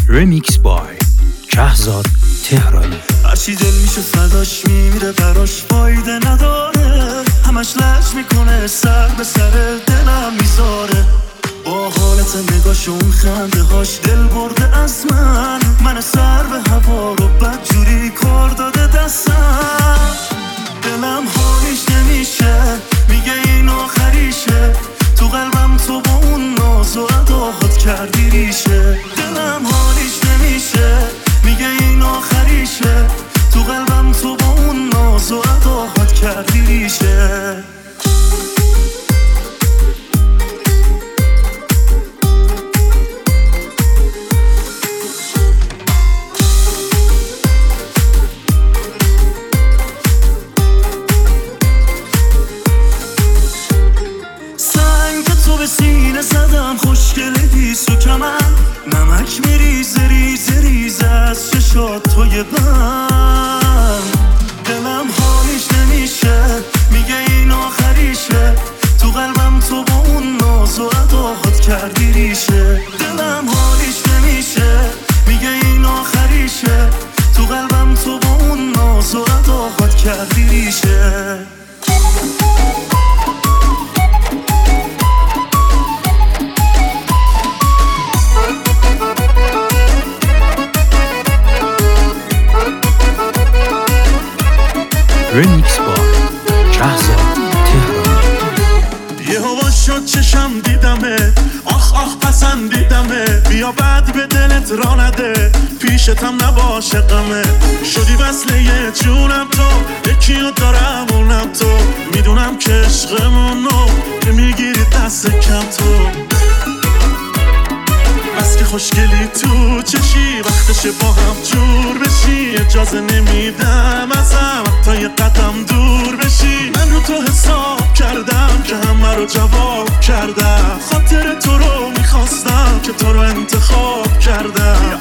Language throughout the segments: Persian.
رمیکس بای شهزاد تهرانی. هرچی دل میشه فداش میمیره براش فایده نداره، همش لج میکنه سر به سر دلم میذاره. با حالت نگاش اون خنده هاش دل برده از من سر به هوا رو بدجوری کار داده دستم. دلم حالیش نمیشه میگه این آخریشه، تو قلبم تو با اون ناز و عداهات کردی ریشه. دلم حالیش نمیشه میگه این آخریشه، تو قلبم تو با اون ناز و عداهات کردی ریشه. سینه زدم خوشگله سو کمن، نمک میریزه ریزه ریزه از چشات توی بند. دلم حالیش نمیشه میگه این آخریشه، تو قلبم تو با اون ناز و عداهات کردی ریشه. دلم حالیش نمیشه میگه این آخریشه، تو قلبم تو با اون ناز و عداهات کردی ریشه. رمیکس با شهزاد تهرانی. یه هوا شد چشم دیدمه، آخ پسندیدمه، بیا بعد به دلت را نده، پیشتم نباشه غمه. شدی وصله یه جونم تو، یکیو دارم اونم تو، میدونم که عشقمونو میگیری دست کم تو. بس که خوشگلی تو چشی، وقتشه با هم جور بشی، اجازه نمیدم ازم تا یه قدم دور بشی. من رو تو حساب کردم که همه رو جواب کردم، خاطر تو رو میخواستم که تو رو انتخاب کردم.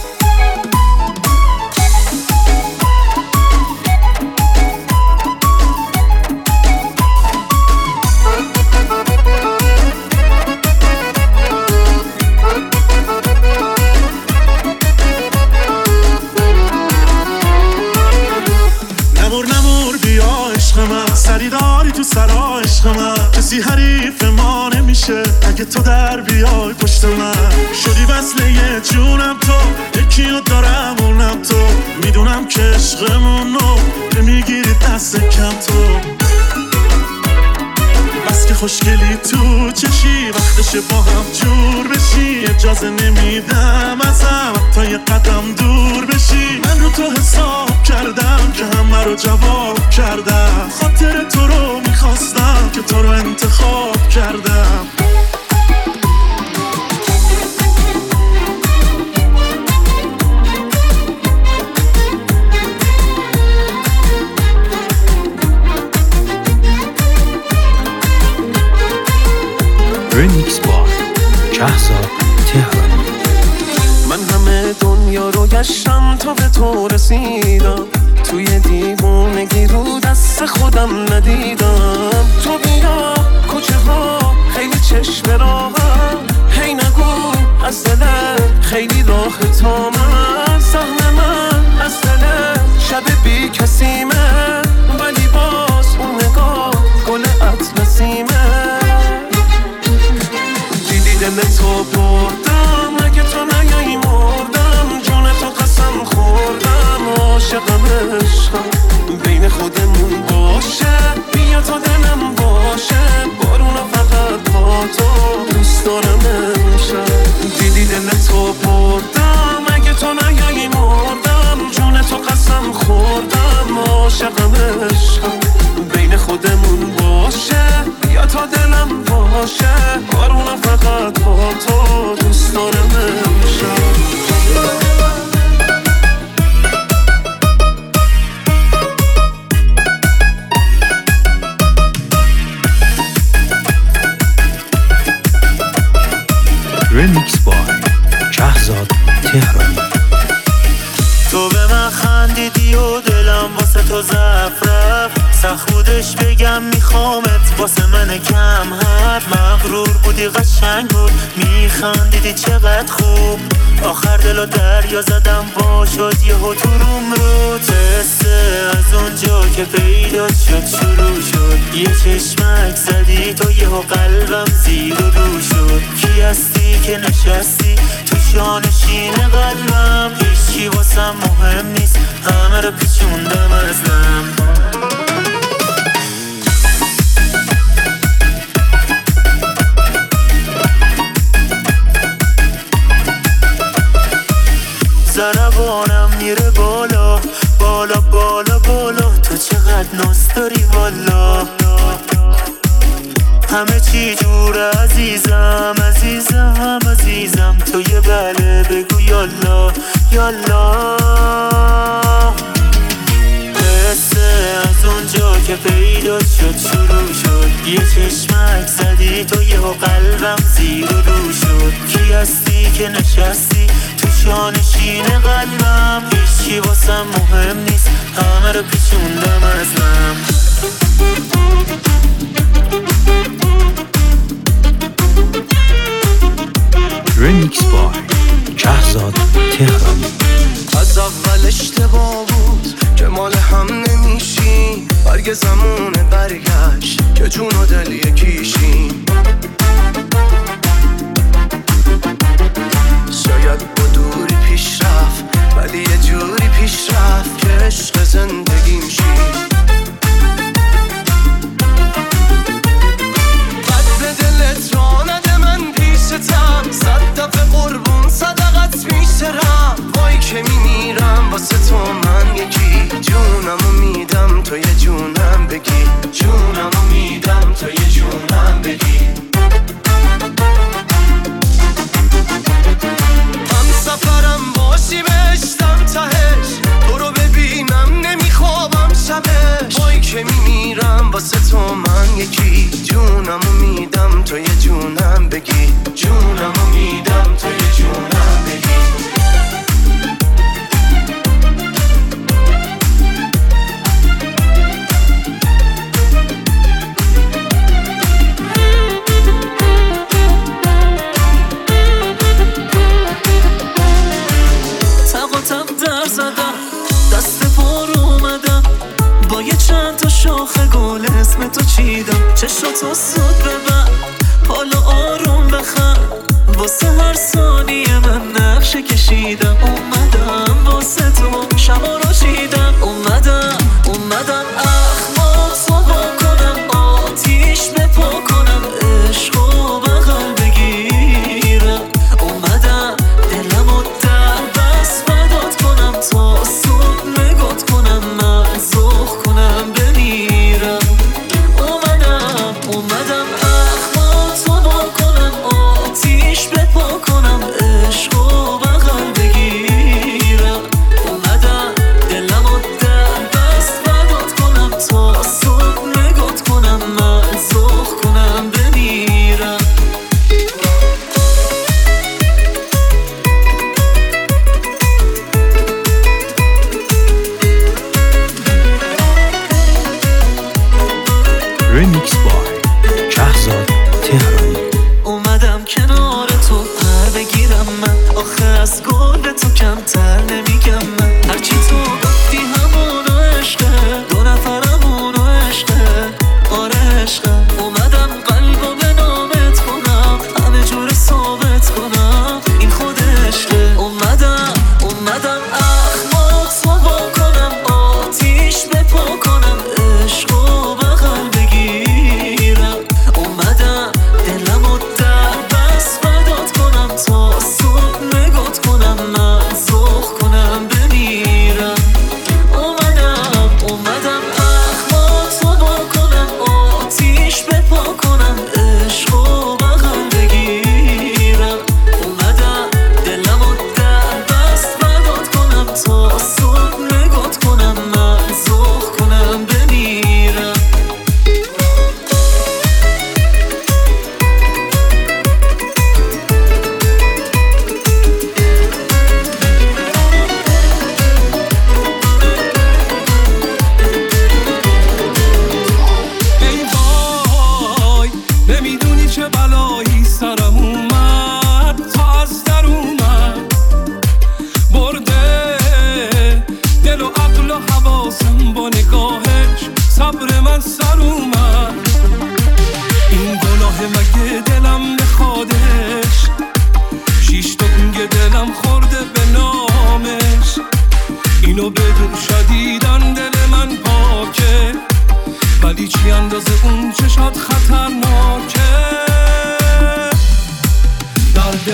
نمور بیا عشق من، سری داری تو سرا عشق من، کسی حریف ما نمیشه اگه تو در بیای پشت من. شدی وصله یه جونم تو، یکیو دارم اونم تو، میدونم که عشقمونو میگیری دست کم تو. بس که خوشگلی تو چشی، وقتشه با هم جور بشی، اجازه نمیدم ازم تا یه قدم دور بشی. من رو تو حساب کردم که همه رو جواب کردم، خاطر تو رو میخواستم که تو رو انتخاب کردم. رمیکس با شهزاد تهرانی. من همه دنیا رو گشتم تا به تو رسیدم، توی دیوونگی رو دست خودم ندیدم. تو بیا کوچه ها خیلی چشم راهم، هی نگو از دلت خیلی راه تا من. سهم من از دلت شب بی کسیمه، ولی باز اون نگاه گل اطلسیمه. دل تو بردم اگه تو نیایی مردم، جون تو قسم خوردم، عاشقم عشقم بین خودمون باشه، بیا تا دلم باشه، بارون فقط با تو دوست دارم امشب. دیدی دل تو بردم اگه تو نیایی مردم، جون تو قسم خوردم، عاشقم عشقم بین خودمون باشه، بیا تا دلم باشه، بارون فقط با تو دوست دارم امشب. رمیکس با شهزاد تهرانی. تو به من خندیدی و دلم واسه تو ضعف رفت، سخت بودش بگم میخوامت، واسه من کم حرف. مغرور بود بودی قشنگ بود، میخندیدی چقدر خوب. آخر دلو دریا زدم وا شد یهو تو روم رو. قصه از اونجا که پیدا شد شروع شد، یه چشمک زدی تو یهو قلبم زیر و رو شد. کی هستی که نشستی تو شانشین قلبم؟ هیچی واسم مهم نیست، همه رو پیچوندم ازم. ضربانم میره بالا بالا بالا بالا، تو چقدر ناز داری والا. همه چی جور عزیزم عزیزم عزیزم، تو یه بله بگو یالا یالا. قصه از اونجا که پیدا شد شروع شد، یه چشمک زدی تو یهو قلبم زیر و رو شد. کی هستی که نشستی تو شانشین قلبم؟ هیچی واسم مهم نیست، همه رو پیچوندم ازم. Remix by شهزاد تهرانی. از اول اشتباه بود که مال هم نمیشیم، برگ زمونه برگشت که جون و دل یکیشیم. شاید با دوری پیش رفت، ولی یه جوری پیش رفت که عشق زندگیم شید. بد به دلت را نده، من پیشتم، 100 دفعه قربون صدقت میشترم. وای که میمیرم واسه تو من یکی، جونمو میدم تو یه جونم بگی، جونمو میدم تو یه جونم بگی.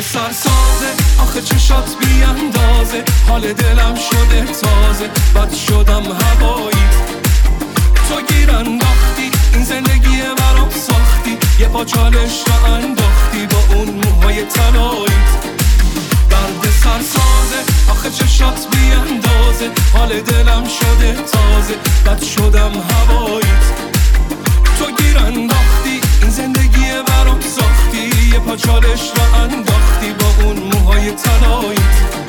سرسازه آخه چشات بی اندازه، حال دلم شده تازه، بد شدم هواییت. تو گیر انداختی این زندگی برام ساختی، یه پا چالش را انداختی با اون موهای طلاییت. درد سرسازه آخه چشات بی اندازه، حال دلم شده تازه، بد شدم هواییت. تو گیر انداختی این زندگی برام ساختی، یه پا چالش را انداختی با اون موهای طلاییت.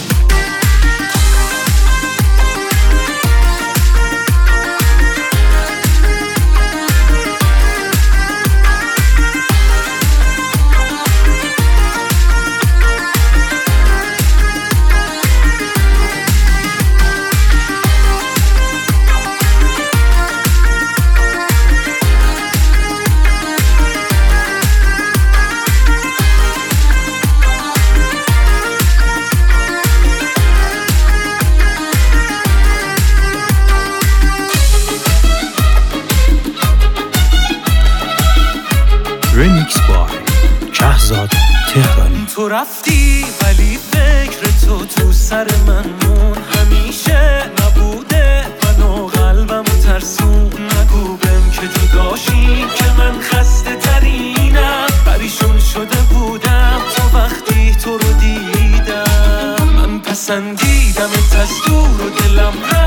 رمیکس بای شهزاد تهرانی. تو رفتی ولی فکر تو سر من مون، همیشه نبوده من و قلبم ترسون. نگو بهم که تو داشتی که من خسته ترینم، پریشون شده بودم تا وقتی تو رو دیدم. من پسندیدم از دور و دلم